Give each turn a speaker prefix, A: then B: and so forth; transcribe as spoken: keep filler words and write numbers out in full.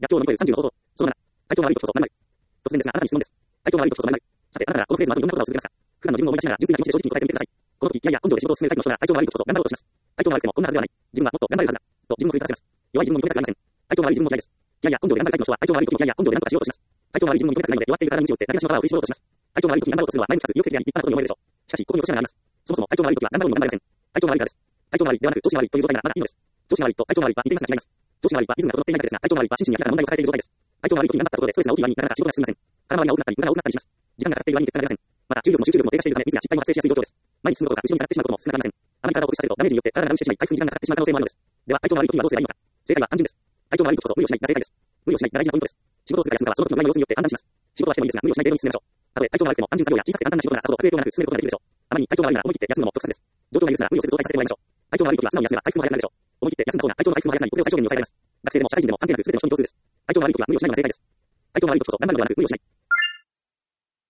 A: 逆境を乗り越えるさんじゅうの方法。そのなな、体調が悪い時こそ〇〇。突然ですが、あなたに質問です。体調が悪い時こそ〇〇。さて、あなたならこのフレーズまでどんな言葉を続けますか。普段の自分を思い出しながら、純粋な気持ちで正直に答えてみてください。この時、いやいや、根性で仕事を進めるタイプの人が体調が悪い時こそ頑張ろうとします。体調が悪くてもこんなはずではない。自分はもっと頑張れるはずだ。と自分を奮い立たせます。弱い自分を認めたくありません。体調が悪い自分も嫌いです。いやいや、根性で頑張るタイプの人は体調が悪い時もいやいや、根性で何とかしようとします。体調が悪い自分を認めたくないので、弱っている体に鞭を打って何かしの力を振り絞ろうとします。体調が悪い時に頑張ろうとするのは前向きかつ意欲的であり、立派なことに思えるでしょう。しかし、ここに落とし穴があります。そもそも体調が悪い時は頑張ろうにも頑張れません。体調が悪いからです。体調が悪いではなく、調子が悪いという状態ならまだいいのです。調子が悪いと体調が悪いは似ていますが違います。調子が悪いはリズムが整っていないだけですが、体調が悪いは心身に明らかな問題を抱えている状態です。体調が悪い時に頑張ったことでストレスが大きい割になかなか仕事が進みません。体回りが多くなったり、無駄が多くなったりします。時間がかかっている割に結果が出ません。また、注意力も集中力も低下しているため、ミスや失敗も発生しやすい状況です。前に進むことが後ろに下がってしまうことも少なくありません。あまり体を酷使させるとダメージによって体がダウンしてしまい、回復に時間がかかってしまう可能性もあるのです。では、体調が悪い時にはどうすればいいのか。正解は単純です。体調が悪い時こそ無理をしないが正解です。無理をしないが大事なポイントです。仕事をするか休むかはその時の前の様子によって判断します。仕事はしてもいいですが、無理をしない程度に進めましょう。たとえ体調が悪くても単純作業や小さくて簡単な仕事ならさほど悪影響なく進めることができるでしょう。あまりに体調が悪いなら思い切って休むのも得策です。状況が許すなら無理をせず増大させてもらいましょう。体調が悪い時は素直に休めば回復も早くなるでしょう。思い切って休んだ方が体調の回復も早くなり、遅れを最小限に抑えられます。学生でも社会人でも関係なく全ての人に共通です。体調が悪い時は無理をしないのが正解です。体調が悪い時こそ頑張るのではなく無理をしない。